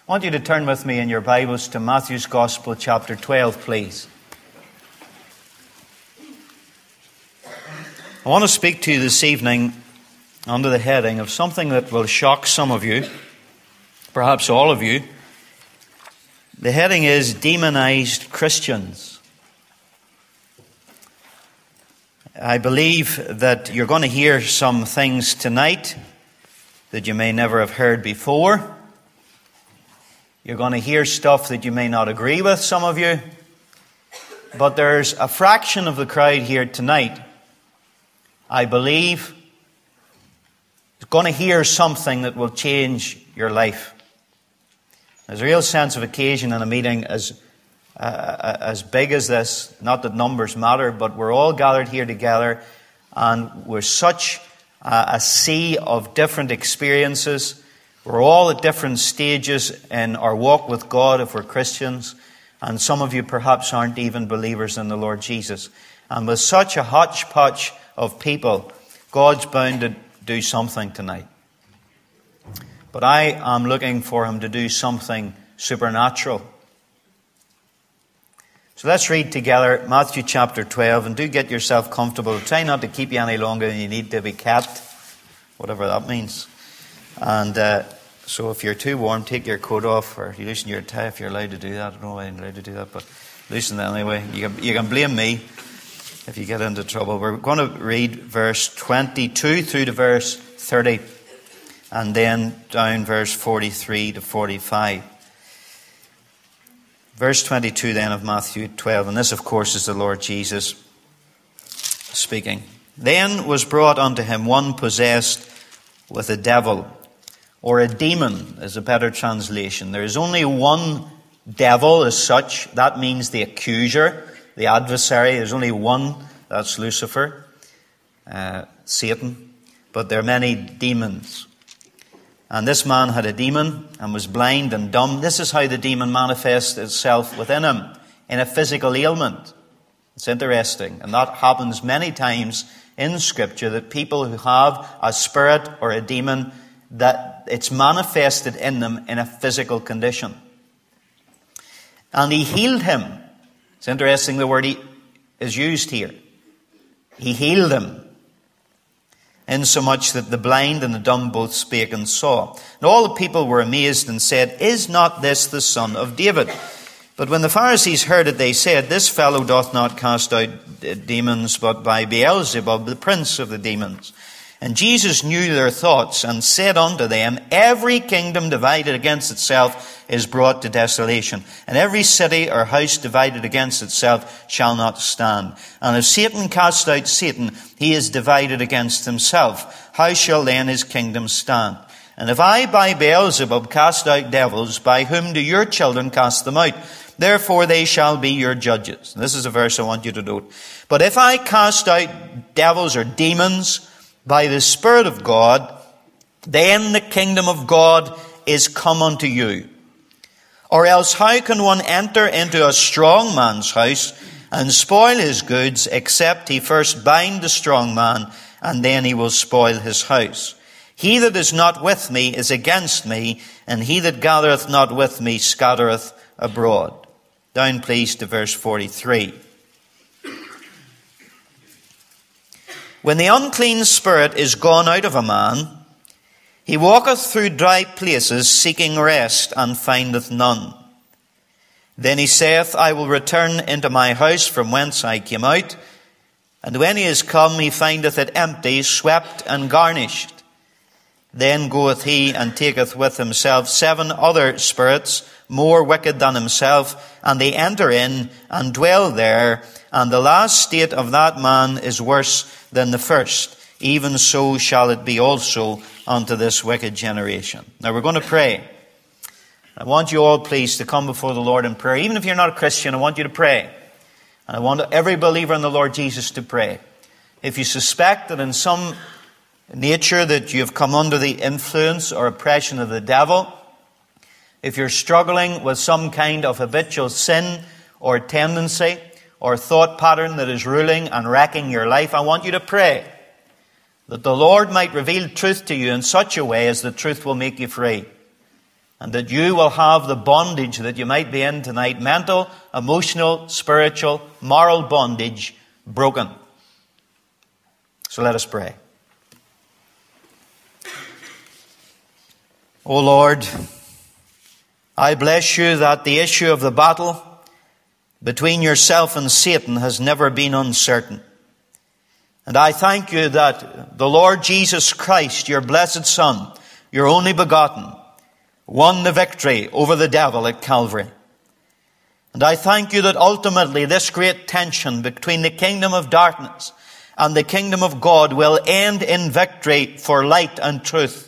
I want you to turn with me in your Bibles to Matthew's Gospel, chapter 12, please. I want to speak to you this evening under the heading of something that will shock some of you, perhaps all of you. The heading is Demonized Christians. I believe that you're going to hear some things tonight that you may never have heard before. You're going to hear stuff that you may not agree with, some of you. But there's a fraction of the crowd here tonight, I believe, is going to hear something that will change your life. There's a real sense of occasion in a meeting as big as this. Not that numbers matter, but we're all gathered here together, and we're such a sea of different experiences. We're all at different stages in our walk with God if we're Christians, and some of you perhaps aren't even believers in the Lord Jesus. And with such a hodgepodge of people, God's bound to do something tonight. But I am looking for Him to do something supernatural. So let's read together Matthew chapter 12, and do get yourself comfortable. Try not to keep you any longer than you need to be kept, whatever that means. And so if you're too warm, take your coat off, or you loosen your tie if you're allowed to do that. I don't know why you're allowed to do that, but loosen it anyway. You can blame me if you get into trouble. We're going to read verse 22 through to verse 30, and then down verse 43 to 45. Verse 22 then of Matthew 12, and this of course is the Lord Jesus speaking. Then was brought unto him one possessed with a devil, or a demon is a better translation. There is only one devil as such. That means the accuser, the adversary. There's only one, that's Lucifer, Satan. But there are many demons. And this man had a demon and was blind and dumb. This is how the demon manifests itself within him, in a physical ailment. It's interesting. And that happens many times in Scripture, that people who have a spirit or a demon, that it's manifested in them in a physical condition. And he healed him. It's interesting the word is used here. He healed him, insomuch that the blind and the dumb both spake and saw. And all the people were amazed and said, Is not this the son of David? But when the Pharisees heard it, they said, This fellow doth not cast out demons, but by Beelzebub, the prince of the demons. And Jesus knew their thoughts, and said unto them, Every kingdom divided against itself is brought to desolation, and every city or house divided against itself shall not stand. And if Satan cast out Satan, he is divided against himself. How shall then his kingdom stand? And if I by Beelzebub cast out devils, by whom do your children cast them out? Therefore they shall be your judges. And this is a verse I want you to note. But if I cast out devils or demons by the Spirit of God, then the kingdom of God is come unto you. Or else how can one enter into a strong man's house and spoil his goods, except he first bind the strong man, and then he will spoil his house? He that is not with me is against me, and he that gathereth not with me scattereth abroad. Down please to verse 43. When the unclean spirit is gone out of a man, he walketh through dry places, seeking rest, and findeth none. Then he saith, I will return into my house from whence I came out. And when he is come, he findeth it empty, swept and garnished. Then goeth he and taketh with himself 7 other spirits, more wicked than himself, and they enter in and dwell there. And the last state of that man is worse than the first. Even so shall it be also unto this wicked generation. Now we're going to pray. I want you all, please, to come before the Lord in prayer. Even if you're not a Christian, I want you to pray. And I want every believer in the Lord Jesus to pray. If you suspect that in some nature that you've come under the influence or oppression of the devil, if you're struggling with some kind of habitual sin or tendency or thought pattern that is ruling and wrecking your life, I want you to pray that the Lord might reveal truth to you in such a way as the truth will make you free. and that you will have the bondage that you might be in tonight, mental, emotional, spiritual, moral bondage, broken. So let us pray. O Lord, I bless you that the issue of the battle between yourself and Satan has never been uncertain. And I thank you that the Lord Jesus Christ, your blessed Son, your only begotten, won the victory over the devil at Calvary. And I thank you that ultimately this great tension between the kingdom of darkness and the kingdom of God will end in victory for light and truth.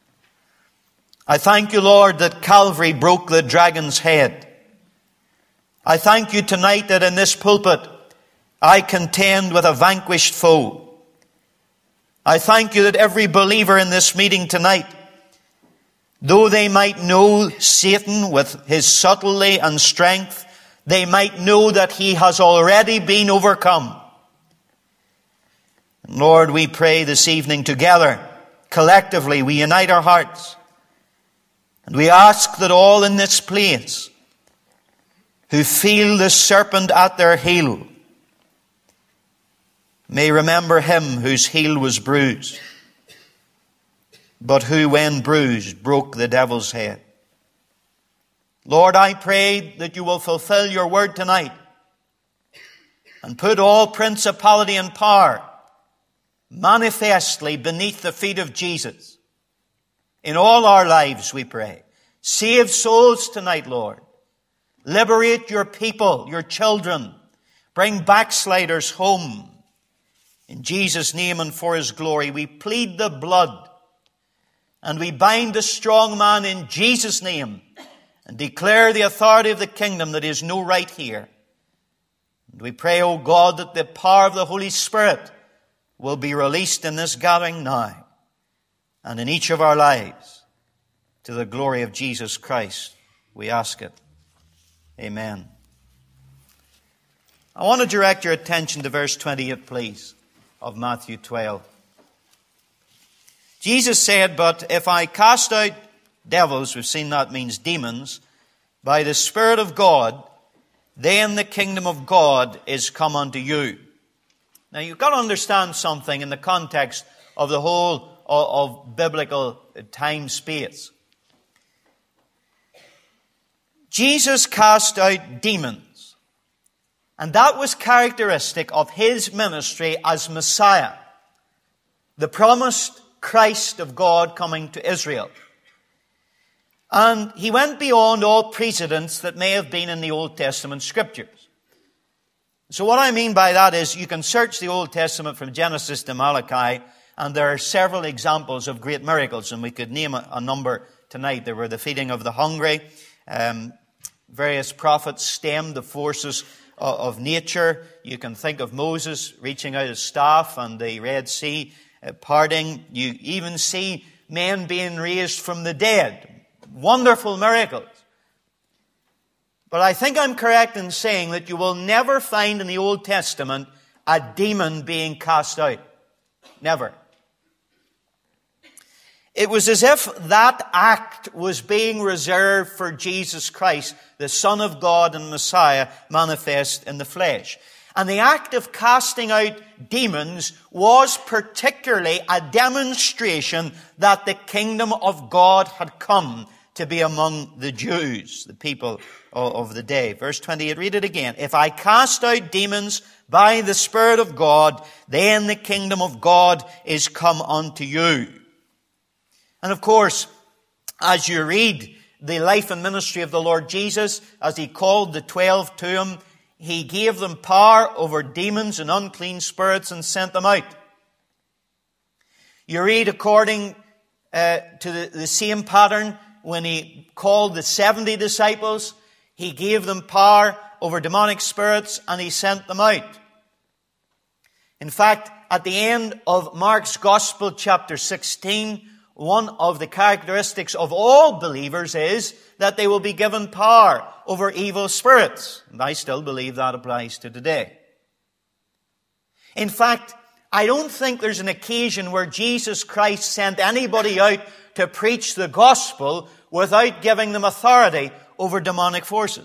I thank you, Lord, that Calvary broke the dragon's head. I thank you tonight that in this pulpit I contend with a vanquished foe. I thank you that every believer in this meeting tonight, though they might know Satan with his subtlety and strength, they might know that he has already been overcome. Lord, we pray this evening together, collectively, we unite our hearts. And we ask that all in this place who feel the serpent at their heel may remember him whose heel was bruised, but who, when bruised, broke the devil's head. Lord, I pray that you will fulfill your word tonight and put all principality and power manifestly beneath the feet of Jesus. In all our lives, we pray. Save souls tonight, Lord. Liberate your people, your children. Bring backsliders home. In Jesus' name and for his glory, we plead the blood and we bind the strong man in Jesus' name and declare the authority of the kingdom that he has no right here. And we pray, O God, that the power of the Holy Spirit will be released in this gathering now and in each of our lives to the glory of Jesus Christ. We ask it. Amen. I want to direct your attention to verse 28, please, of Matthew 12. Jesus said, "But if I cast out devils," we've seen that means demons, "by the Spirit of God, then the kingdom of God is come unto you." Now you've got to understand something in the context of the whole of biblical time space. Jesus cast out demons, and that was characteristic of his ministry as Messiah, the promised Christ of God coming to Israel. And he went beyond all precedents that may have been in the Old Testament scriptures. So what I mean by that is you can search the Old Testament from Genesis to Malachi, and there are several examples of great miracles, and we could name a number tonight. There were the feeding of the hungry. Various prophets stemmed the forces of nature. You can think of Moses reaching out his staff and the Red Sea parting. You even see men being raised from the dead. Wonderful miracles. But I think I'm correct in saying that you will never find in the Old Testament a demon being cast out. Never. It was as if that act was being reserved for Jesus Christ, the Son of God and Messiah, manifest in the flesh. And the act of casting out demons was particularly a demonstration that the kingdom of God had come to be among the Jews, the people of the day. Verse 28, read it again. "If I cast out demons by the Spirit of God, then the kingdom of God is come unto you." And of course, as you read the life and ministry of the Lord Jesus, as he called the 12 to him, he gave them power over demons and unclean spirits and sent them out. You read according to the same pattern when he called the 70 disciples, he gave them power over demonic spirits and he sent them out. In fact, at the end of Mark's Gospel, chapter 16, one of the characteristics of all believers is that they will be given power over evil spirits. And I still believe that applies to today. In fact, I don't think there's an occasion where Jesus Christ sent anybody out to preach the gospel without giving them authority over demonic forces.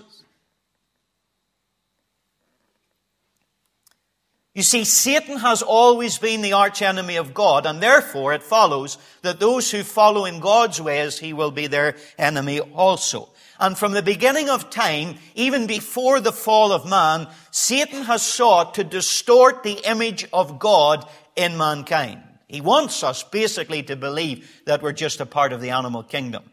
You see, Satan has always been the archenemy of God, and therefore it follows that those who follow in God's ways, he will be their enemy also. And from the beginning of time, even before the fall of man, Satan has sought to distort the image of God in mankind. He wants us basically to believe that we're just a part of the animal kingdom.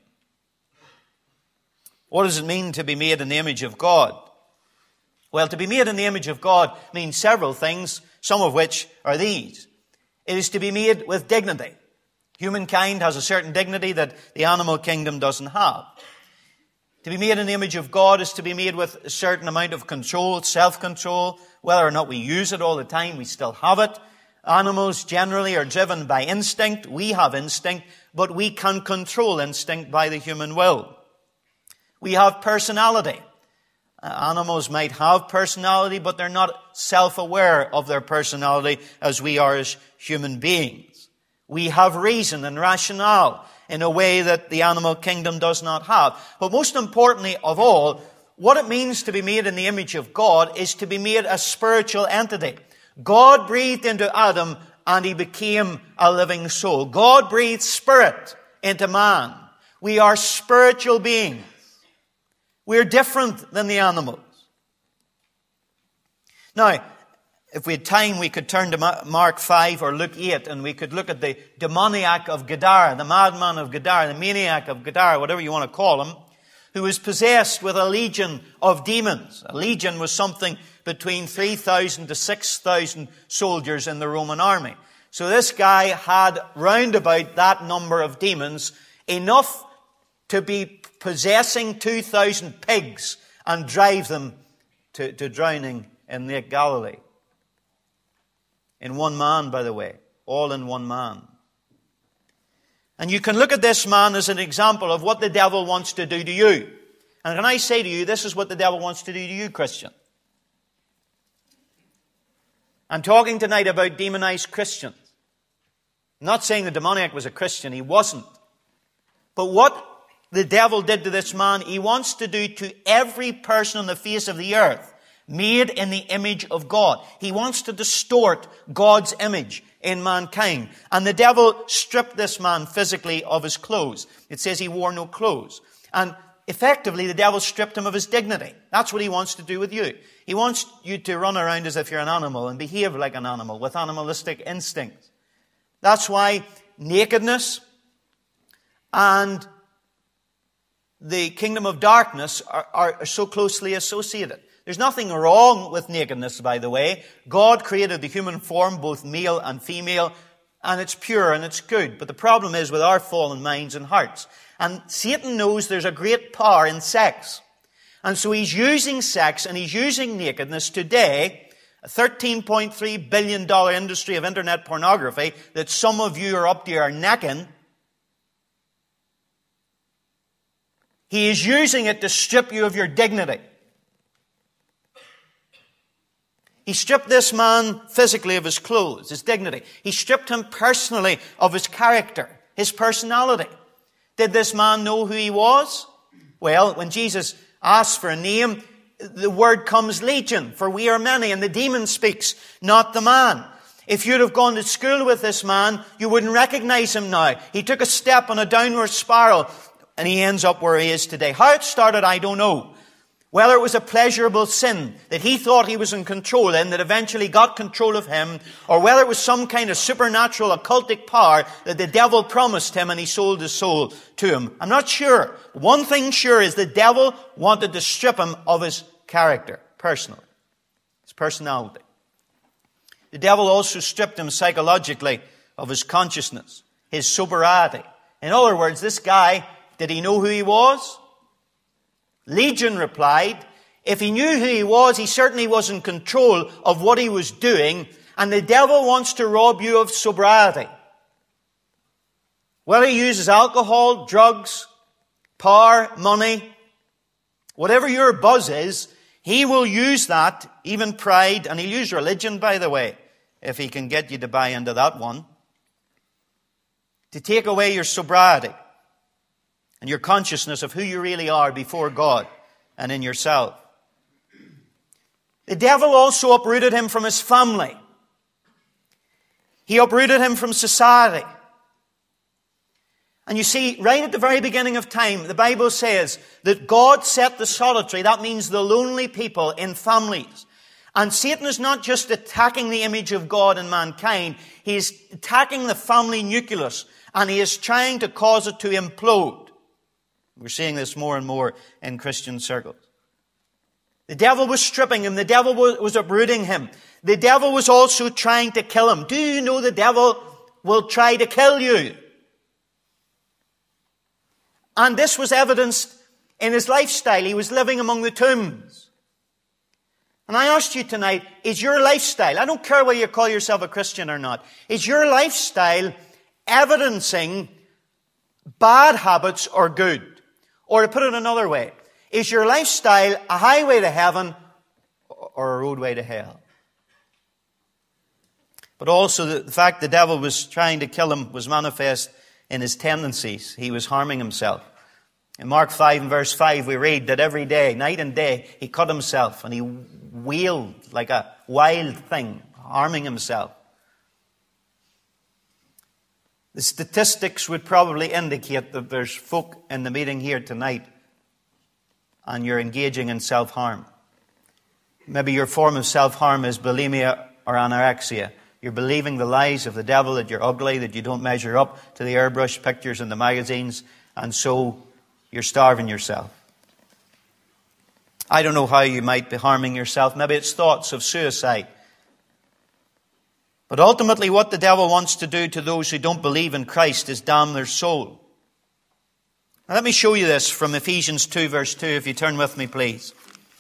What does it mean to be made in the image of God? Well, to be made in the image of God means several things, some of which are these. It is to be made with dignity. Humankind has a certain dignity that the animal kingdom doesn't have. To be made in the image of God is to be made with a certain amount of control, self-control. Whether or not we use it all the time, we still have it. Animals generally are driven by instinct. We have instinct, but we can control instinct by the human will. We have personality. Animals might have personality, but they're not self-aware of their personality as we are as human beings. We have reason and rationale in a way that the animal kingdom does not have. But most importantly of all, what it means to be made in the image of God is to be made a spiritual entity. God breathed into Adam and he became a living soul. God breathed spirit into man. We are spiritual beings. We're different than the animals. Now, if we had time, we could turn to Mark 5 or Luke 8 and we could look at the demoniac of Gadara, the madman of Gadara, the maniac of Gadara, whatever you want to call him, who was possessed with a legion of demons. A legion was something between 3,000 to 6,000 soldiers in the Roman army. So this guy had round about that number of demons, enough to be possessing 2,000 pigs and drive them to drowning in Lake Galilee. In one man, by the way. All in one man. And you can look at this man as an example of what the devil wants to do to you. And can I say to you, this is what the devil wants to do to you, Christian. I'm talking tonight about demonized Christians. I'm not saying the demoniac was a Christian. He wasn't. But what the devil did to this man, he wants to do to every person on the face of the earth, made in the image of God. He wants to distort God's image in mankind. And the devil stripped this man physically of his clothes. It says he wore no clothes. And effectively, the devil stripped him of his dignity. That's what he wants to do with you. He wants you to run around as if you're an animal and behave like an animal with animalistic instincts. That's why nakedness and the kingdom of darkness are so closely associated. There's nothing wrong with nakedness, by the way. God created the human form, both male and female, and it's pure and it's good. But the problem is with our fallen minds and hearts. And Satan knows there's a great power in sex. And so he's using sex and he's using nakedness today, a $13.3 billion industry of internet pornography that some of you are up to your neck in. He is using it to strip you of your dignity. He stripped this man physically of his clothes, his dignity. He stripped him personally of his character, his personality. Did this man know who he was? Well, when Jesus asks for a name, the word comes legion, for we are many, and the demon speaks, not the man. If you'd have gone to school with this man, you wouldn't recognize him now. He took a step on a downward spiral, and he ends up where he is today. How it started, I don't know. Whether it was a pleasurable sin that he thought he was in control in, that eventually got control of him, or whether it was some kind of supernatural occultic power that the devil promised him and he sold his soul to him. I'm not sure. One thing sure is the devil wanted to strip him of his character, personally, his personality. The devil also stripped him psychologically of his consciousness, his sobriety. In other words, this guy, did he know who he was? Legion replied, if he knew who he was, he certainly was in control of what he was doing, and the devil wants to rob you of sobriety. Whether he uses alcohol, drugs, power, money, whatever your buzz is, he will use that, even pride, and he'll use religion, by the way, if he can get you to buy into that one, to take away your sobriety. and your consciousness of who you really are before God and in yourself. The devil also uprooted him from his family. He uprooted him from society. And you see, right at the very beginning of time, the Bible says that God set the solitary, that means the lonely people, in families. And Satan is not just attacking the image of God in mankind, he is attacking the family nucleus, and he is trying to cause it to implode. We're seeing this more and more in Christian circles. The devil was stripping him. The devil was uprooting him. The devil was also trying to kill him. Do you know the devil will try to kill you? And this was evidenced in his lifestyle. He was living among the tombs. And I asked you tonight, is your lifestyle, I don't care whether you call yourself a Christian or not, is your lifestyle evidencing bad habits or good? Or to put it another way, is your lifestyle a highway to heaven or a roadway to hell? But also the fact the devil was trying to kill him was manifest in his tendencies. He was harming himself. In Mark 5 and verse 5 we read that every day, night and day, he cut himself and he wailed like a wild thing, harming himself. The statistics would probably indicate that there's folk in the meeting here tonight and you're engaging in self-harm. Maybe your form of self-harm is bulimia or anorexia. You're believing the lies of the devil that you're ugly, that you don't measure up to the airbrush pictures in the magazines, and so you're starving yourself. I don't know how you might be harming yourself. Maybe it's thoughts of suicide. But ultimately what the devil wants to do to those who don't believe in Christ is damn their soul. Now let me show you this from Ephesians 2 verse 2, if you turn with me please.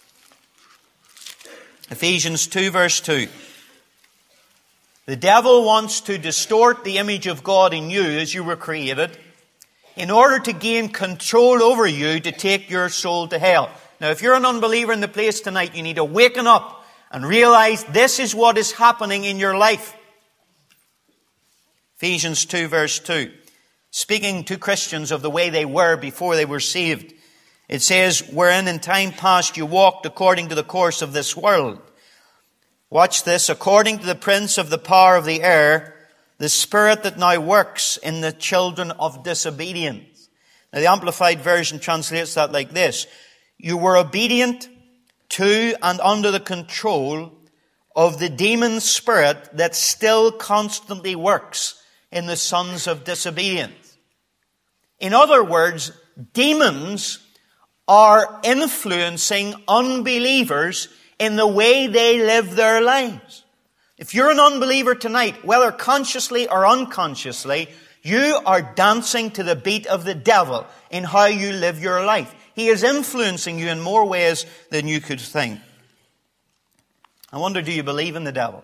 Ephesians 2 verse 2. The devil wants to distort the image of God in you as you were created in order to gain control over you to take your soul to hell. Now if you're an unbeliever in the place tonight, you need to waken up and realize this is what is happening in your life. Ephesians 2 verse 2. Speaking to Christians of the way they were before they were saved. It says, wherein in time past you walked according to the course of this world. Watch this. According to the prince of the power of the air, the spirit that now works in the children of disobedience. Now the Amplified Version translates that like this. You were obedient to and under the control of the demon spirit that still constantly works in the sons of disobedience. In other words, demons are influencing unbelievers in the way they live their lives. If you're an unbeliever tonight, whether consciously or unconsciously, you are dancing to the beat of the devil in how you live your life. He is influencing you in more ways than you could think. I wonder, do you believe in the devil?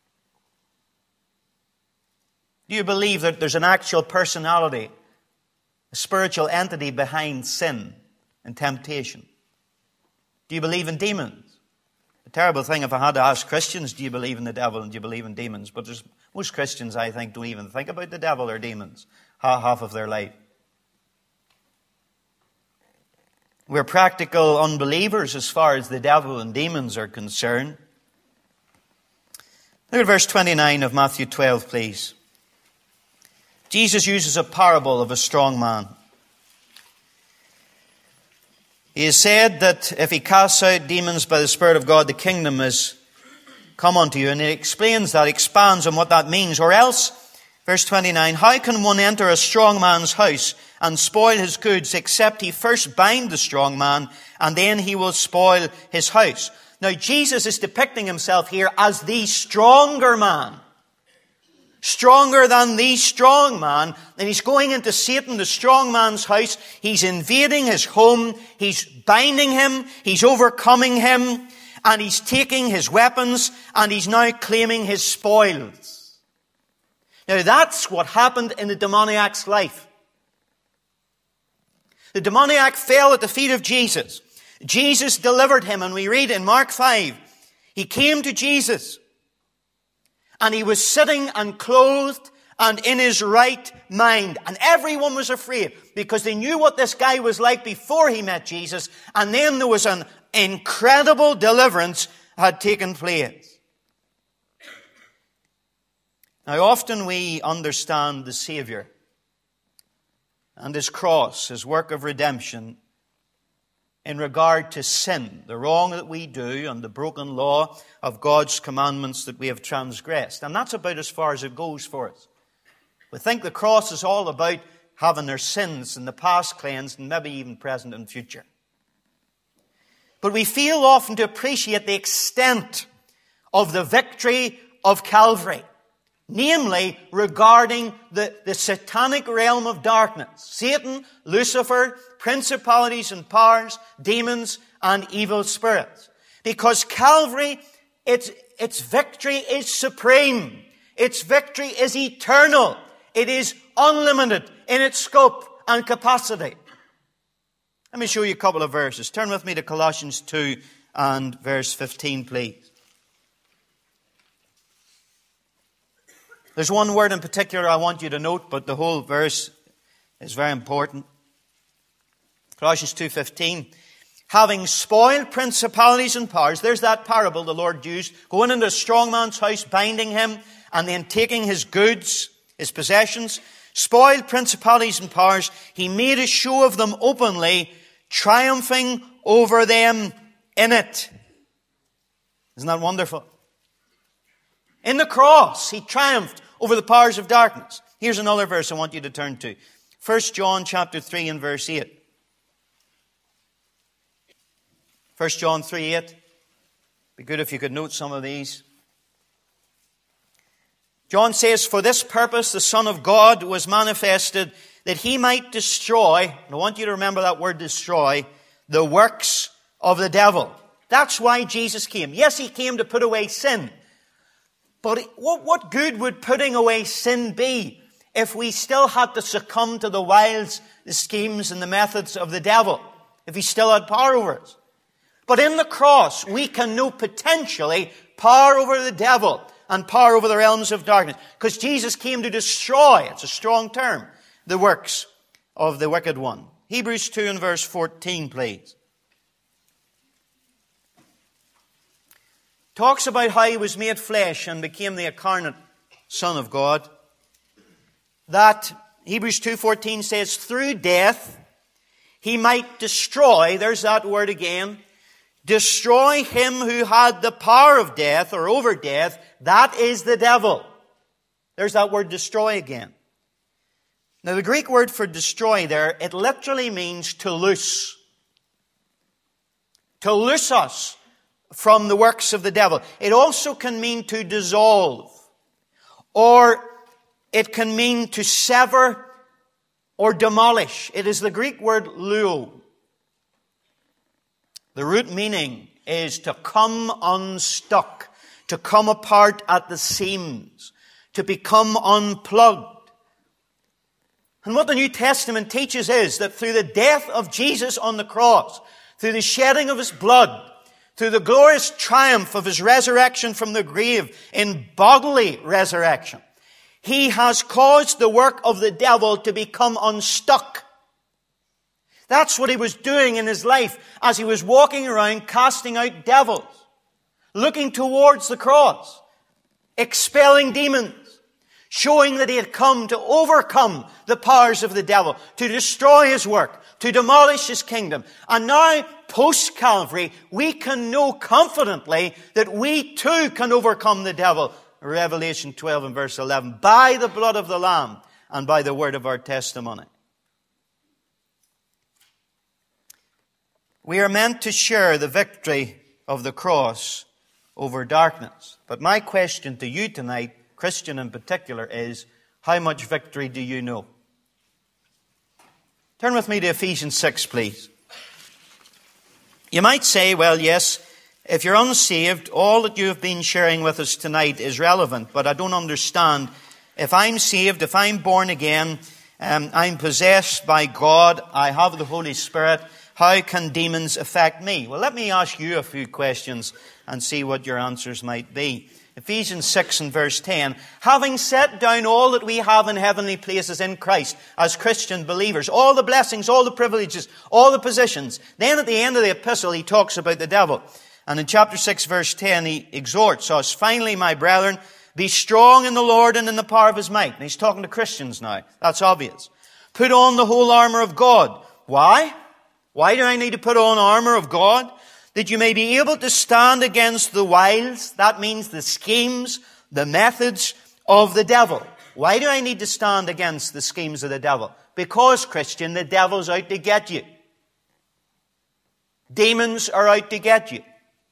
Do you believe that there's an actual personality, a spiritual entity behind sin and temptation? Do you believe in demons? A terrible thing if I had to ask Christians, do you believe in the devil and do you believe in demons? But most Christians, I think, don't even think about the devil or demons half of their life. We're practical unbelievers as far as the devil and demons are concerned. Look at verse 29 of Matthew 12, please. Jesus uses a parable of a strong man. He has said that if he casts out demons by the Spirit of God, the kingdom is come unto you. And he explains that, expands on what that means. Or else, verse 29, how can one enter a strong man's house and spoil his goods except he first bind the strong man and then he will spoil his house? Now Jesus is depicting himself here as the stronger man. Stronger than the strong man. And he's going into Satan, the strong man's house. He's invading his home. He's binding him. He's overcoming him. And he's taking his weapons. And he's now claiming his spoils. Now that's what happened in the demoniac's life. The demoniac fell at the feet of Jesus. Jesus delivered him. And we read in Mark 5, he came to Jesus. And he was sitting and clothed and in his right mind. And everyone was afraid because they knew what this guy was like before he met Jesus. And then there was an incredible deliverance had taken place. Now, often we understand the Savior and his cross, his work of redemption, in regard to sin, the wrong that we do and the broken law of God's commandments that we have transgressed. And that's about as far as it goes for us. We think the cross is all about having their sins in the past cleansed and maybe even present and future. But we fail often to appreciate the extent of the victory of Calvary. Namely, regarding the satanic realm of darkness. Satan, Lucifer, principalities and powers, demons and evil spirits. Because Calvary, its victory is supreme. Its victory is eternal. It is unlimited in its scope and capacity. Let me show you a couple of verses. Turn with me to Colossians 2 and verse 15, please. There's one word in particular I want you to note, but the whole verse is very important. Colossians 2:15. Having spoiled principalities and powers, there's that parable the Lord used, going into a strong man's house, binding him, and then taking his goods, his possessions, spoiled principalities and powers. He made a show of them openly, triumphing over them in it. Isn't that wonderful? In the cross, he triumphed over the powers of darkness. Here's another verse I want you to turn to. 1 John chapter 3 and verse 8. 1 John 3:8. Be good if you could note some of these. John says, for this purpose the Son of God was manifested, that he might destroy, and I want you to remember that word destroy, the works of the devil. That's why Jesus came. Yes, he came to put away sin. But what good would putting away sin be if we still had to succumb to the wiles, the schemes, and the methods of the devil? If he still had power over us? But in the cross, we can know potentially power over the devil and power over the realms of darkness. Because Jesus came to destroy, it's a strong term, the works of the wicked one. Hebrews 2 and verse 14, please. Talks about how he was made flesh and became the incarnate Son of God. That, Hebrews 2:14 says, through death he might destroy, there's that word again, destroy him who had the power of death or over death, that is the devil. There's that word destroy again. Now the Greek word for destroy there, it literally means to loose. To loose us from the works of the devil. It also can mean to dissolve, or it can mean to sever or demolish. It is the Greek word luo. The root meaning is to come unstuck, to come apart at the seams, to become unplugged. And what the New Testament teaches is that through the death of Jesus on the cross, through the shedding of his blood, through the glorious triumph of his resurrection from the grave in bodily resurrection, he has caused the work of the devil to become unstuck. That's what he was doing in his life as he was walking around casting out devils, looking towards the cross, expelling demons, showing that he had come to overcome the powers of the devil, to destroy his work, to demolish his kingdom. And now, post-Calvary, we can know confidently that we too can overcome the devil. Revelation 12 and verse 11. By the blood of the Lamb and by the word of our testimony. We are meant to share the victory of the cross over darkness. But my question to you tonight, Christian in particular, is how much victory do you know? Turn with me to Ephesians 6, please. You might say, well, yes, if you're unsaved, all that you have been sharing with us tonight is relevant, but I don't understand. If I'm saved, if I'm born again, I'm possessed by God, I have the Holy Spirit, How can demons affect me? Well, let me ask you a few questions and see what your answers might be. Ephesians 6 and verse 10, having set down all that we have in heavenly places in Christ as Christian believers, all the blessings, all the privileges, all the positions. Then at the end of the epistle, he talks about the devil. And in chapter 6 verse 10, he exhorts us, finally, my brethren, be strong in the Lord and in the power of His might. And he's talking to Christians now. That's obvious. Put on the whole armor of God. Why? Why do I need to put on armor of God? That you may be able to stand against the wiles, that means the schemes, the methods of the devil. Why do I need to stand against the schemes of the devil? Because, Christian, the devil's out to get you. Demons are out to get you.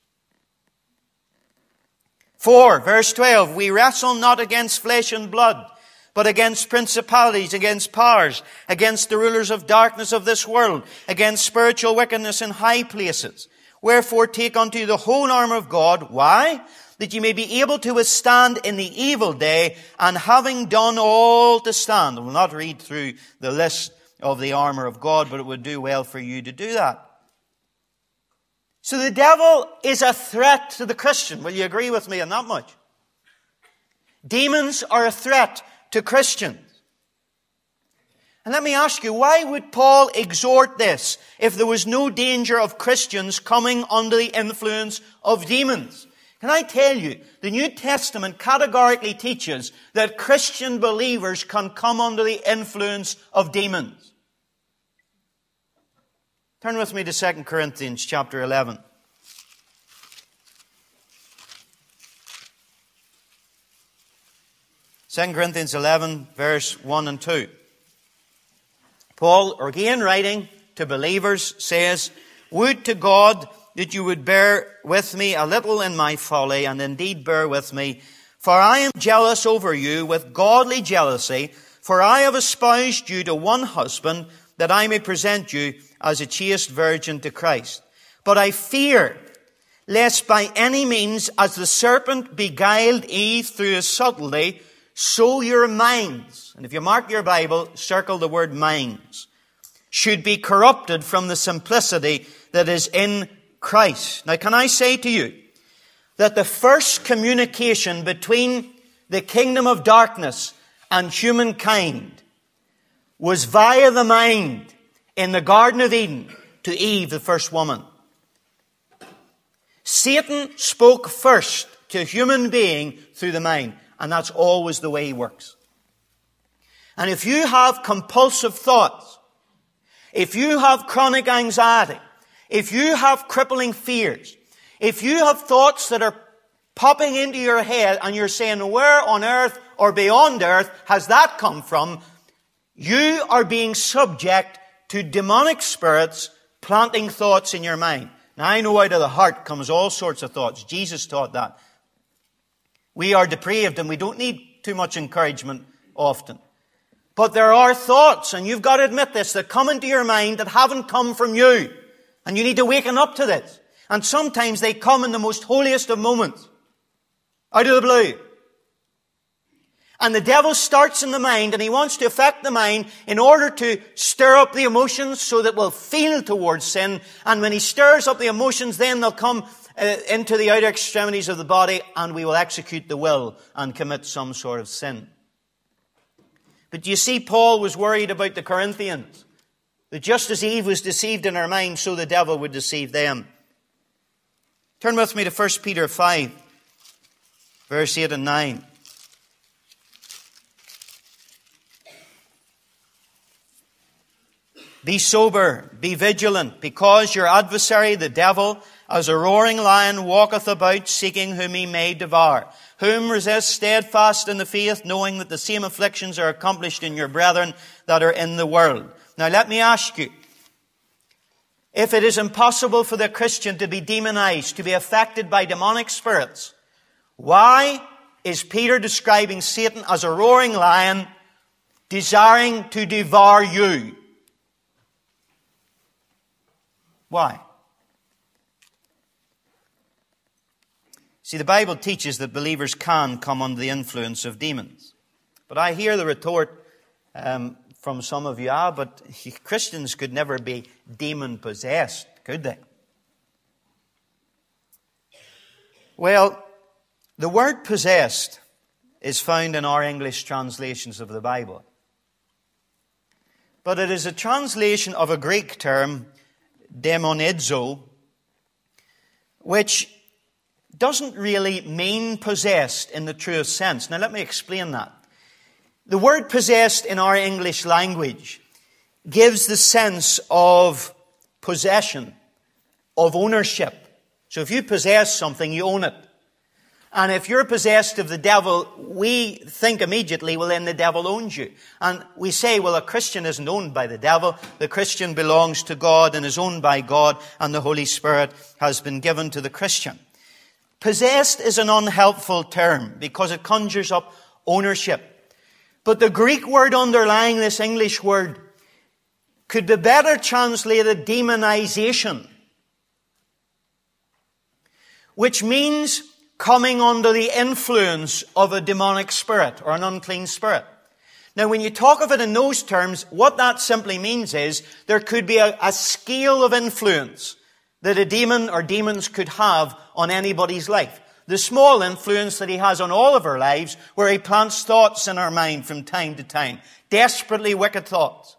4, verse 12, we wrestle not against flesh and blood, but against principalities, against powers, against the rulers of darkness of this world, against spiritual wickedness in high places. Wherefore take unto you the whole armor of God. Why? That you may be able to withstand in the evil day, and having done all to stand. I will not read through the list of the armor of God, but it would do well for you to do that. So the devil is a threat to the Christian. Will you agree with me on that much? Demons are a threat to Christians. And let me ask you, why would Paul exhort this if there was no danger of Christians coming under the influence of demons? Can I tell you, the New Testament categorically teaches that Christian believers can come under the influence of demons. Turn with me to 2 Corinthians chapter 11. 2 Corinthians 11, verse 1 and 2. Paul, again writing to believers, says, would to God that you would bear with me a little in my folly, and indeed bear with me. For I am jealous over you with godly jealousy, for I have espoused you to one husband, that I may present you as a chaste virgin to Christ. But I fear, lest by any means, as the serpent beguiled Eve through his subtlety, so your minds, and if you mark your Bible, circle the word minds, should be corrupted from the simplicity that is in Christ. Now, can I say to you that the first communication between the kingdom of darkness and humankind was via the mind in the Garden of Eden to Eve, the first woman. Satan spoke first to a human being through the mind, and that's always the way he works. And if you have compulsive thoughts, if you have chronic anxiety, if you have crippling fears, if you have thoughts that are popping into your head and you're saying, where on earth or beyond earth has that come from? You are being subject to demonic spirits planting thoughts in your mind. Now, I know out of the heart comes all sorts of thoughts. Jesus taught that. We are depraved and we don't need too much encouragement often. But there are thoughts, and you've got to admit this, that come into your mind that haven't come from you. And you need to waken up to this. And sometimes they come in the most holiest of moments. Out of the blue. And the devil starts in the mind, and he wants to affect the mind in order to stir up the emotions so that we'll feel towards sin. And when he stirs up the emotions, then they'll come into the outer extremities of the body, and we will execute the will and commit some sort of sin. But you see, Paul was worried about the Corinthians. That just as Eve was deceived in her mind, so the devil would deceive them. Turn with me to 1 Peter 5, verse 8 and 9. Be sober, be vigilant, because your adversary, the devil, as a roaring lion, walketh about, seeking whom he may devour. Whom resist steadfast in the faith, knowing that the same afflictions are accomplished in your brethren that are in the world. Now let me ask you, if it is impossible for the Christian to be demonized, to be affected by demonic spirits, why is Peter describing Satan as a roaring lion, desiring to devour you? Why? See, the Bible teaches that believers can come under the influence of demons. But I hear the retort from some of you, but Christians could never be demon-possessed, could they? Well, the word possessed is found in our English translations of the Bible. But it is a translation of a Greek term, demonizo, which doesn't really mean possessed in the truest sense. Now let me explain that. The word possessed in our English language gives the sense of possession, of ownership. So if you possess something, you own it. And if you're possessed of the devil, we think immediately, well, then the devil owns you. And we say, well, a Christian isn't owned by the devil. The Christian belongs to God and is owned by God, and the Holy Spirit has been given to the Christian. Possessed is an unhelpful term because it conjures up ownership. But the Greek word underlying this English word could be better translated demonization, which means coming under the influence of a demonic spirit or an unclean spirit. Now, when you talk of it in those terms, what that simply means is there could be a scale of influence that a demon or demons could have on anybody's life. The small influence that he has on all of our lives, where he plants thoughts in our mind from time to time, desperately wicked thoughts.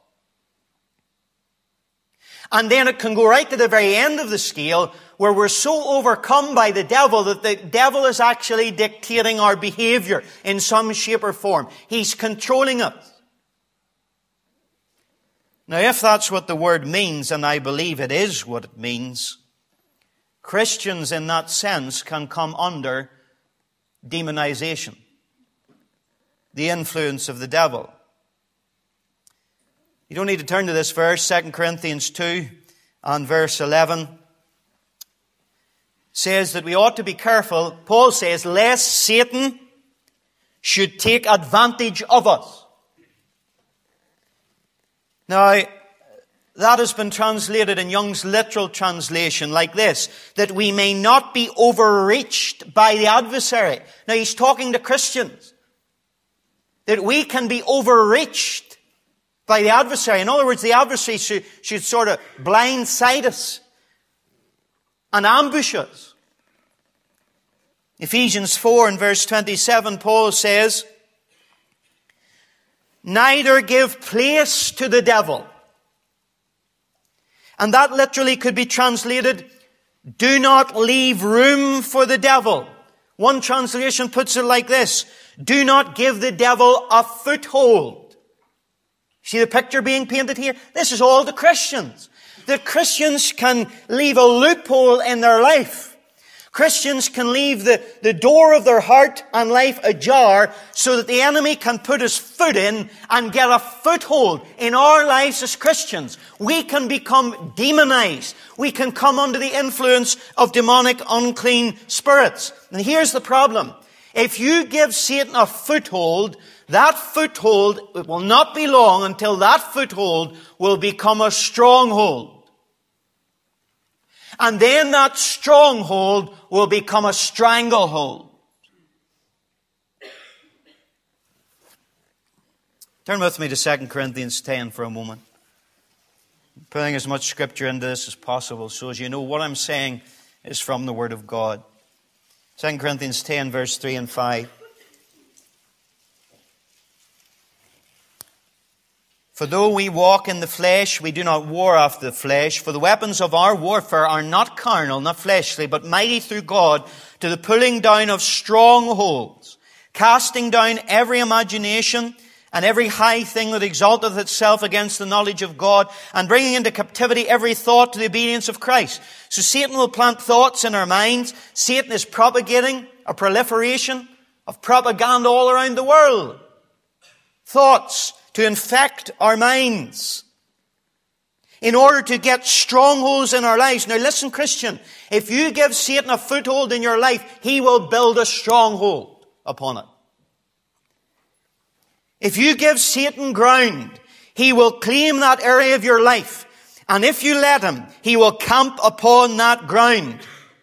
And then it can go right to the very end of the scale, where we're so overcome by the devil that the devil is actually dictating our behavior in some shape or form. He's controlling us. Now, if that's what the word means, and I believe it is what it means, Christians in that sense can come under demonization, the influence of the devil. You don't need to turn to this verse, 2 Corinthians 2 and verse 11 says that we ought to be careful. Paul says, lest Satan should take advantage of us. Now, that has been translated in Young's literal translation like this, that we may not be overreached by the adversary. Now, he's talking to Christians. That we can be overreached by the adversary. In other words, the adversary should sort of blindside us and ambush us. Ephesians 4 and verse 27, Paul says, neither give place to the devil. And that literally could be translated, do not leave room for the devil. One translation puts it like this, do not give the devil a foothold. See the picture being painted here? This is all the Christians. The Christians can leave a loophole in their life. Christians can leave the door of their heart and life ajar so that the enemy can put his foot in and get a foothold in our lives as Christians. We can become demonized. We can come under the influence of demonic, unclean spirits. And here's the problem. If you give Satan a foothold, that foothold, it will not be long until that foothold will become a stronghold. And then that stronghold will become a stranglehold. Turn with me to 2 Corinthians 10 for a moment. I'm putting as much scripture into this as possible so as you know what I'm saying is from the Word of God. 2 Corinthians 10 verse 3 and 5. For though we walk in the flesh, we do not war after the flesh. For the weapons of our warfare are not carnal, not fleshly, but mighty through God to the pulling down of strongholds, casting down every imagination and every high thing that exalteth itself against the knowledge of God, and bringing into captivity every thought to the obedience of Christ. So Satan will plant thoughts in our minds. Satan is propagating a proliferation of propaganda all around the world. Thoughts to infect our minds in order to get strongholds in our lives. Now listen, Christian, if you give Satan a foothold in your life, he will build a stronghold upon it. If you give Satan ground, he will claim that area of your life. And if you let him, he will camp upon that ground.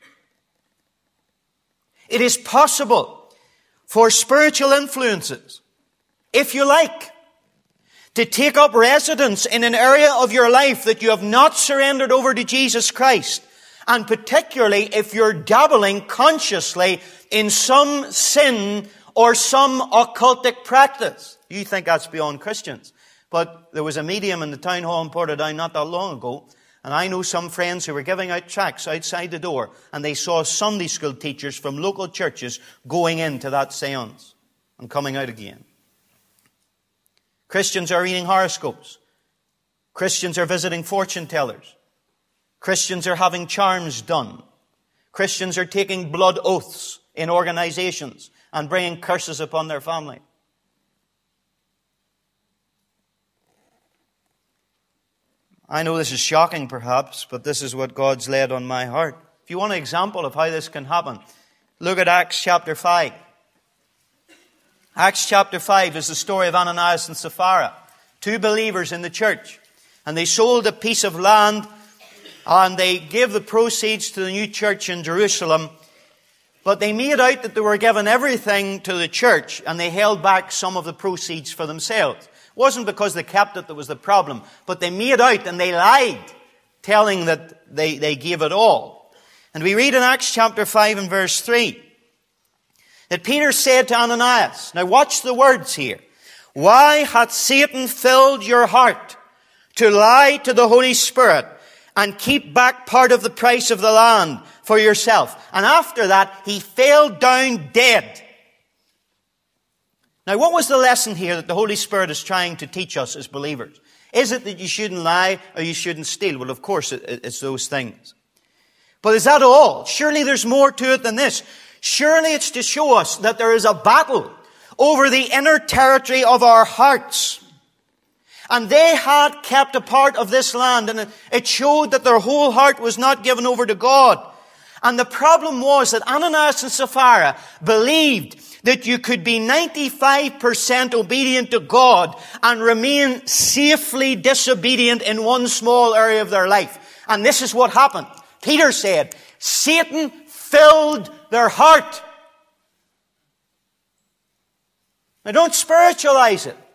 It is possible for spiritual influences, if you like, to take up residence in an area of your life that you have not surrendered over to Jesus Christ, and particularly if you're dabbling consciously in some sin or some occultic practice. You think that's beyond Christians. But there was a medium in the town hall in Portadown not that long ago, and I know some friends who were giving out tracts outside the door, and they saw Sunday school teachers from local churches going into that seance and coming out again. Christians are reading horoscopes. Christians are visiting fortune tellers. Christians are having charms done. Christians are taking blood oaths in organizations and bringing curses upon their family. I know this is shocking perhaps, but this is what God's laid on my heart. If you want an example of how this can happen, look at Acts chapter 5. Acts chapter 5 is the story of Ananias and Sapphira, two believers in the church. And they sold a piece of land and they gave the proceeds to the new church in Jerusalem. But they made out that they were giving everything to the church and they held back some of the proceeds for themselves. It wasn't because they kept it that was the problem, but they made out and they lied, telling that they gave it all. And we read in Acts chapter 5 and verse 3 that Peter said to Ananias, now watch the words here, why hath Satan filled your heart to lie to the Holy Spirit and keep back part of the price of the land for yourself? And after that, he fell down dead. Now, what was the lesson here that the Holy Spirit is trying to teach us as believers? Is it that you shouldn't lie or you shouldn't steal? Well, of course, it's those things. But is that all? Surely there's more to it than this. Surely it's to show us that there is a battle over the inner territory of our hearts. And they had kept a part of this land, and it showed that their whole heart was not given over to God. And the problem was that Ananias and Sapphira believed that you could be 95% obedient to God and remain safely disobedient in one small area of their life. And this is what happened. Peter said, Satan filled their heart. Now don't spiritualize it.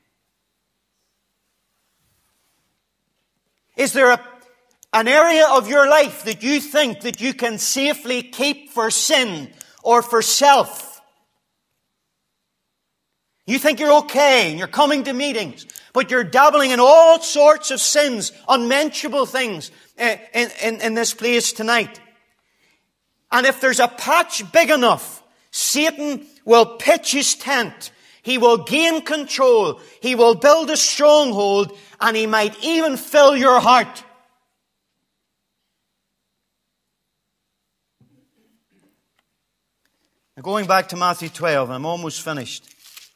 Is there an area of your life that you think that you can safely keep for sin or for self? You think you're okay and you're coming to meetings, but you're dabbling in all sorts of sins, unmentionable things in this place tonight. And if there's a patch big enough, Satan will pitch his tent. He will gain control. He will build a stronghold, and he might even fill your heart. Now going back to Matthew 12, I'm almost finished.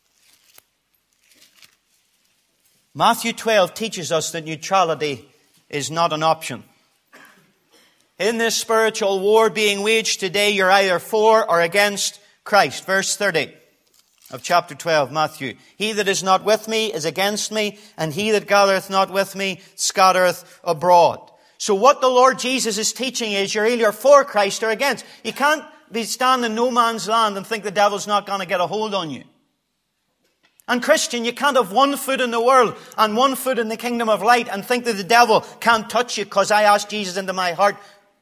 Matthew 12 teaches us that neutrality is not an option. In this spiritual war being waged today, you're either for or against Christ. Verse 30 of chapter 12, Matthew. He that is not with me is against me, and he that gathereth not with me scattereth abroad. So what the Lord Jesus is teaching is you're either for Christ or against. You can't be standing in no man's land and think the devil's not going to get a hold on you. And Christian, you can't have one foot in the world and one foot in the kingdom of light and think that the devil can't touch you because I asked Jesus into my heart.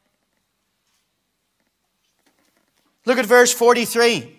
Look at verse 43.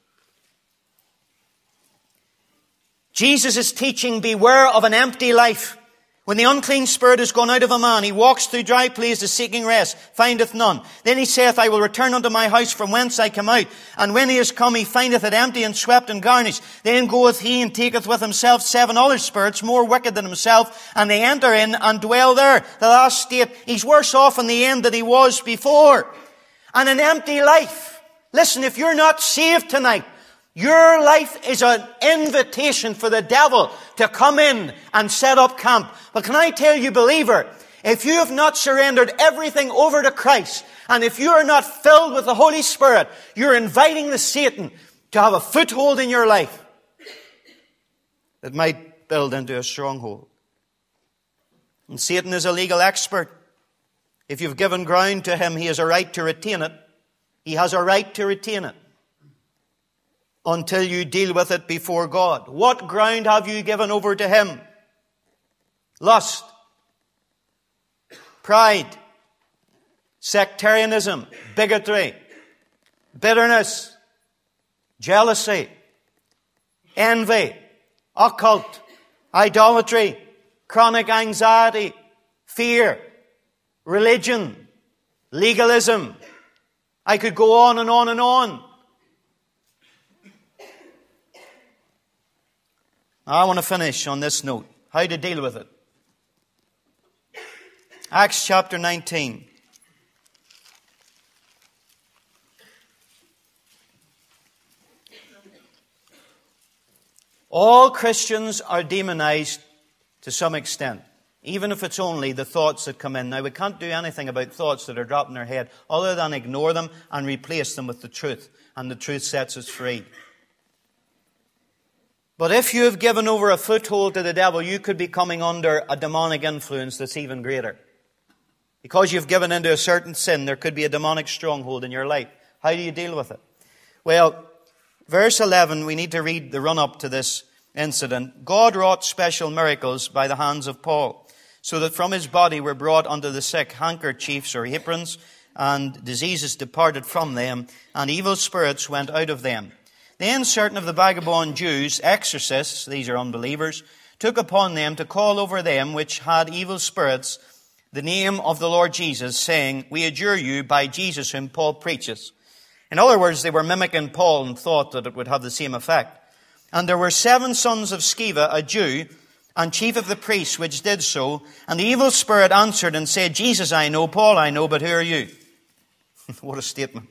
Jesus is teaching, beware of an empty life. When the unclean spirit is gone out of a man, he walks through dry places seeking rest, findeth none. Then he saith, I will return unto my house from whence I come out. And when he is come, he findeth it empty and swept and garnished. Then goeth he and taketh with himself 7 other spirits more wicked than himself, and they enter in and dwell there. The last state, he's worse off in the end than he was before. And an empty life. Listen, if you're not saved tonight, your life is an invitation for the devil to come in and set up camp. But can I tell you, believer, if you have not surrendered everything over to Christ, and if you are not filled with the Holy Spirit, you're inviting the Satan to have a foothold in your life that might build into a stronghold. And Satan is a legal expert. If you've given ground to him, he has a right to retain it. He has a right to retain it until you deal with it before God. What ground have you given over to him? lust, pride, sectarianism, bigotry, bitterness, jealousy, envy, occult, idolatry, chronic anxiety, fear, religion, legalism. I could go on and on and on. I want to finish on this note. How to deal with it. Acts chapter 19. All Christians are demonized to some extent, even if it's only the thoughts that come in. Now, we can't do anything about thoughts that are dropped in our head other than ignore them and replace them with the truth, and the truth sets us free. But if you have given over a foothold to the devil, you could be coming under a demonic influence that's even greater. Because you've given into a certain sin, there could be a demonic stronghold in your life. How do you deal with it? Well, verse 11, we need to read the run-up to this incident. God wrought special miracles by the hands of Paul, so that from his body were brought unto the sick handkerchiefs or aprons, and diseases departed from them, and evil spirits went out of them. Then certain of the vagabond Jews, exorcists, these are unbelievers, took upon them to call over them which had evil spirits the name of the Lord Jesus, saying, We adjure you by Jesus whom Paul preaches. In other words, they were mimicking Paul and thought that it would have the same effect. And there were 7 sons of Sceva, a Jew, and chief of the priests, which did so. And the evil spirit answered and said, Jesus I know, Paul I know, but who are you? What a statement.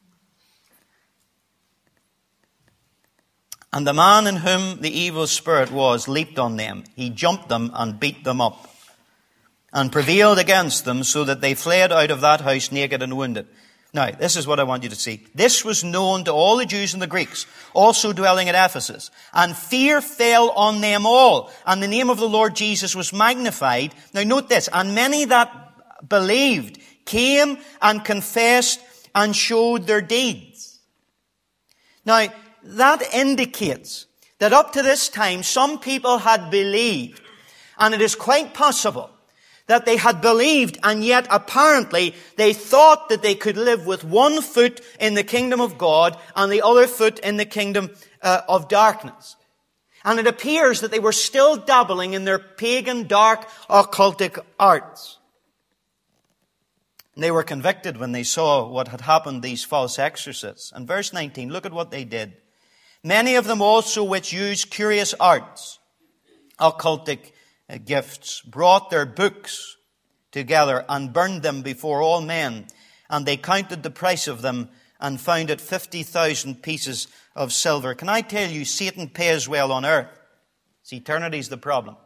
And the man in whom the evil spirit was leaped on them. He jumped them and beat them up, and prevailed against them, so that they fled out of that house naked and wounded. Now, this is what I want you to see. This was known to all the Jews and the Greeks, also dwelling at Ephesus. And fear fell on them all, and the name of the Lord Jesus was magnified. Now note this, and many that believed came and confessed and showed their deeds. Now, that indicates that up to this time, some people had believed, and it is quite possible that they had believed, and yet apparently they thought that they could live with one foot in the kingdom of God and the other foot in the kingdom of darkness. And it appears that they were still dabbling in their pagan, dark, occultic arts. And they were convicted when they saw what had happened to these false exorcists. And verse 19, look at what they did. Many of them also which used curious arts, occultic gifts, brought their books together and burned them before all men. And they counted the price of them and found it 50,000 pieces of silver. Can I tell you, Satan pays well on earth. It's eternity's the problem.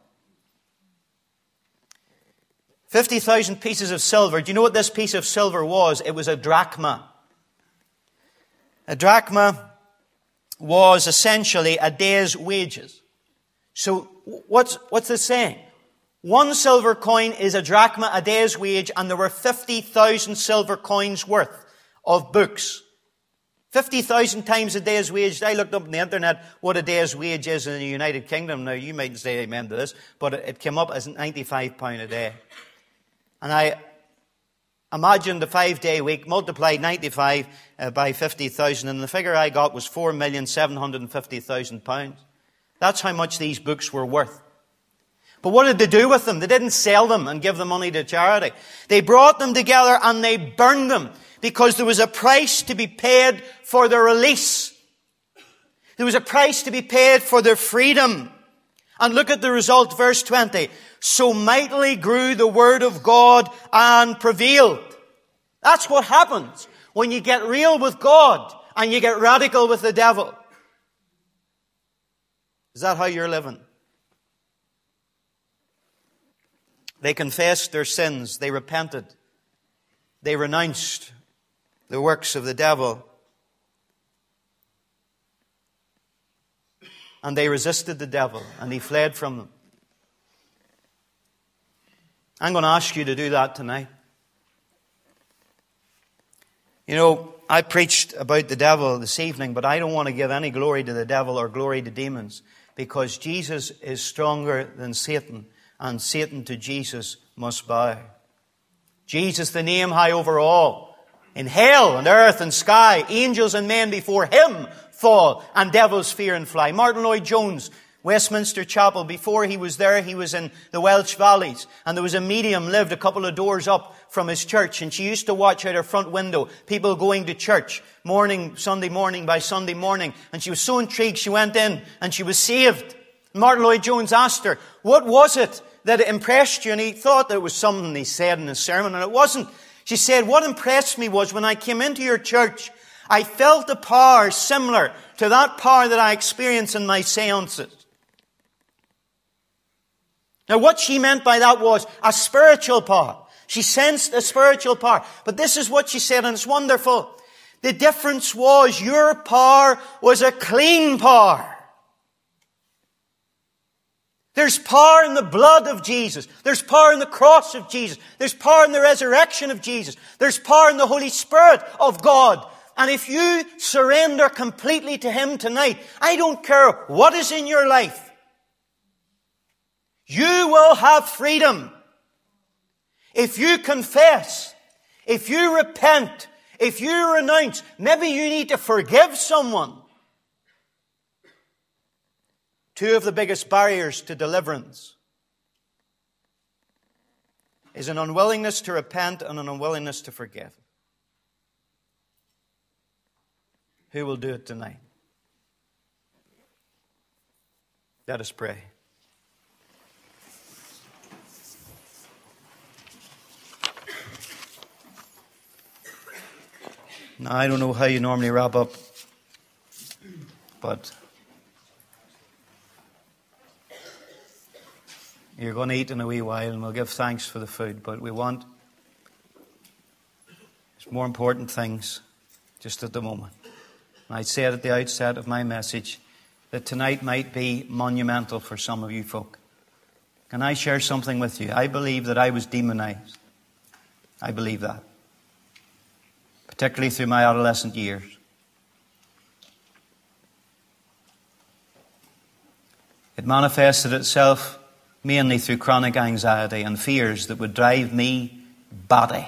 50,000 pieces of silver. Do you know what this piece of silver was? It was a drachma. A drachma was essentially a day's wages. So what's this saying? 1 silver coin is a drachma, a day's wage, and there were 50,000 silver coins worth of books. 50,000 times a day's wage. I looked up on the internet what a day's wage is in the United Kingdom. Now, you might say amen to this, but it came up as £95 a day. And I imagined the 5-day week, multiplied 95 by 50,000, and the figure I got was £4,750,000. That's how much these books were worth. But what did they do with them? They didn't sell them and give the money to charity. They brought them together and they burned them, because there was a price to be paid for their release. There was a price to be paid for their freedom. And look at the result, verse 20. So mightily grew the word of God and prevailed. That's what happens when you get real with God and you get radical with the devil. Is that how you're living? They confessed their sins. They repented. They renounced the works of the devil. And they resisted the devil, and he fled from them. I'm going to ask you to do that tonight. You know, I preached about the devil this evening, but I don't want to give any glory to the devil or glory to demons, because Jesus is stronger than Satan, and Satan to Jesus must bow. Jesus, the name high over all. In hell and earth and sky, angels and men before him fall, and devils fear and fly. Martin Lloyd-Jones, Westminster Chapel, before he was there, he was in the Welsh Valleys, and there was a medium lived a couple of doors up from his church, and she used to watch out her front window people going to church Sunday morning by Sunday morning, and she was so intrigued she went in and she was saved. Martin Lloyd-Jones asked her, what was it that impressed you? And he thought that it was something he said in his sermon, and it wasn't. She said, what impressed me was when I came into your church, I felt a power similar to that power that I experience in my seances. Now what she meant by that was a spiritual power. She sensed a spiritual power. But this is what she said, and it's wonderful. The difference was your power was a clean power. There's power in the blood of Jesus. There's power in the cross of Jesus. There's power in the resurrection of Jesus. There's power in the Holy Spirit of God. And if you surrender completely to Him tonight, I don't care what is in your life, you will have freedom. If you confess, if you repent, if you renounce, maybe you need to forgive someone. Two of the biggest barriers to deliverance is an unwillingness to repent and an unwillingness to forgive. Who will do it tonight? Let us pray. Now, I don't know how you normally wrap up, but you're going to eat in a wee while, and we'll give thanks for the food, but there's more important things just at the moment. And I said at the outset of my message that tonight might be monumental for some of you folk. Can I share something with you? I believe that I was demonized. I believe that. Particularly through my adolescent years. It manifested itself mainly through chronic anxiety and fears that would drive me batty.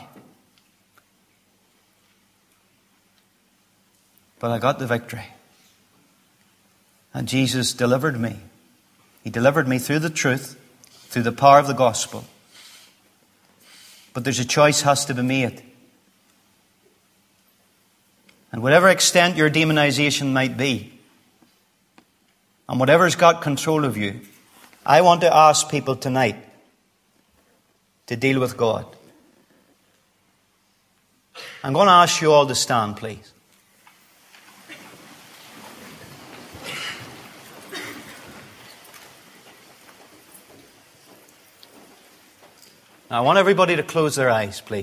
But I got the victory. And Jesus delivered me. He delivered me through the truth, through the power of the gospel. But there's a choice has to be made. And whatever extent your demonization might be, and whatever's got control of you, I want to ask people tonight to deal with God. I'm going to ask you all to stand, please. Now, I want everybody to close their eyes, please.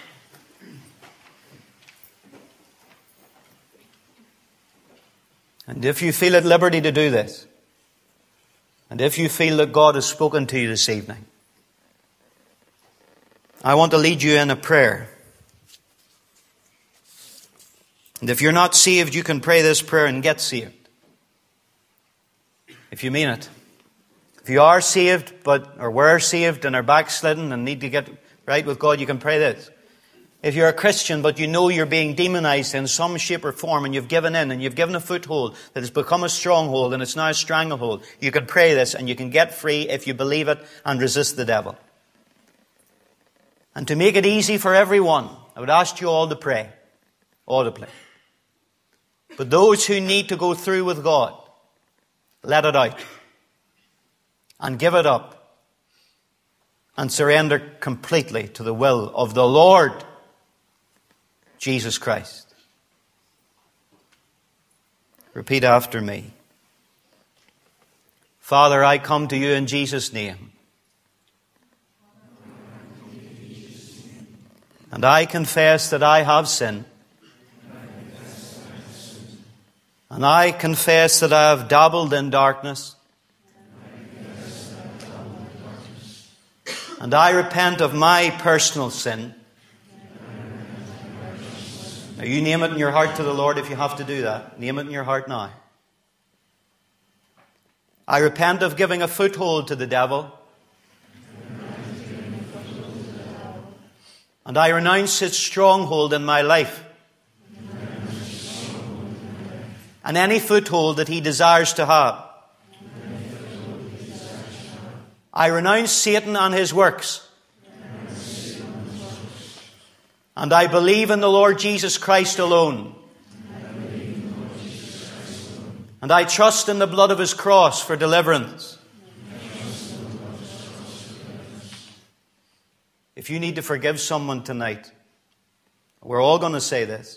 And if you feel at liberty to do this, and if you feel that God has spoken to you this evening, I want to lead you in a prayer. And if you're not saved, you can pray this prayer and get saved. If you mean it. If you are saved, or were saved and are backslidden and need to get right with God, you can pray this. If you're a Christian, but you know you're being demonized in some shape or form, and you've given in, and you've given a foothold that has become a stronghold, and it's now a stranglehold, you can pray this, and you can get free if you believe it and resist the devil. And to make it easy for everyone, I would ask you all to pray. Audibly. But those who need to go through with God, let it out. And give it up. And surrender completely to the will of the Lord Jesus Christ. Repeat after me. Father, I come to you in Jesus' name. And I confess that I have sinned. And I confess that I have dabbled in darkness. And I repent of my personal sin. Now you name it in your heart to the Lord if you have to do that. Name it in your heart now. I repent of giving a foothold to the devil. And I renounce its stronghold in my life. And any foothold that he desires to have. I renounce Satan and his works. And I believe in the Lord Jesus Christ alone. And I trust in the blood of his cross for deliverance. If you need to forgive someone tonight, we're all going to say this.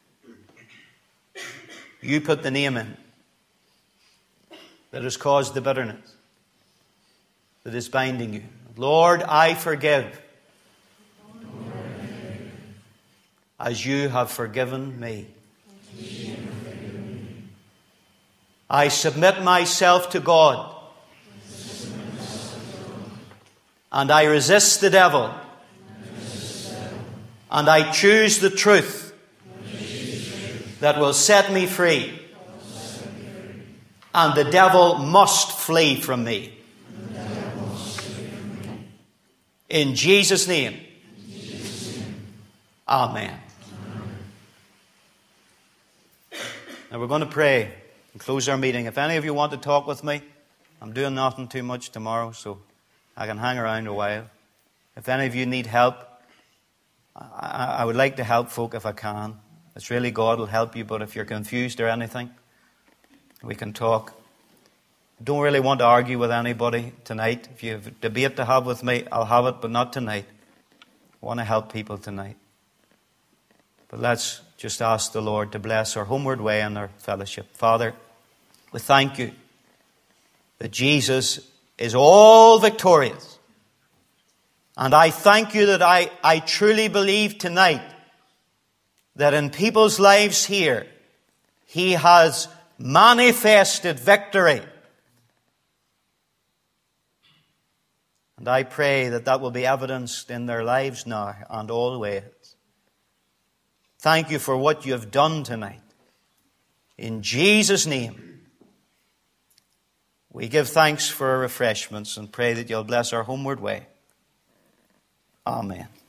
You put the name in that has caused the bitterness, that is binding you. Lord, I forgive as you have forgiven me. I submit myself to God, and I resist the devil, and I choose the truth that will set me free. And the devil must flee from me. In Jesus' name. Amen. Now we're going to pray and close our meeting. If any of you want to talk with me, I'm doing nothing too much tomorrow, so I can hang around a while. If any of you need help, I would like to help folk if I can. It's really God will help you, but if you're confused or anything, we can talk. I don't really want to argue with anybody tonight. If you have a debate to have with me, I'll have it, but not tonight. I want to help people tonight. But let's just ask the Lord to bless our homeward way and our fellowship. Father, we thank you that Jesus is all victorious. And I thank you that I truly believe tonight that in people's lives here, he has manifested victory. And I pray that that will be evidenced in their lives now and always. Thank you for what you have done tonight. In Jesus' name, we give thanks for our refreshments and pray that you'll bless our homeward way. Amen.